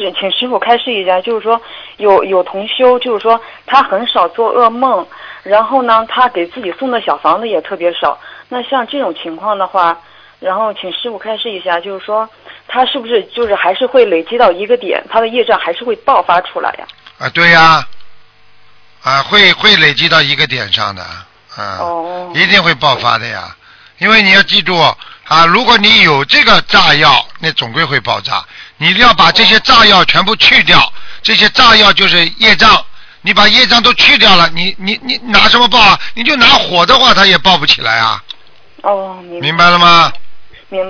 就是请师傅开示一下，就是说有同修，就是说他很少做噩梦，然后呢，他给自己送的小房子也特别少。那像这种情况的话，然后请师傅开示一下，就是说他是不是就是还是会累积到一个点，他的业障还是会爆发出来呀？ 啊，对呀，啊，会累积到一个点上的，一定会爆发的呀。因为你要记住啊，如果你有这个炸药，那总归会爆炸。你要把这些炸药全部去掉，这些炸药就是业障。你把业障都去掉了，你拿什么爆啊？你就拿火的话，它也爆不起来啊。 哦， 明白了吗？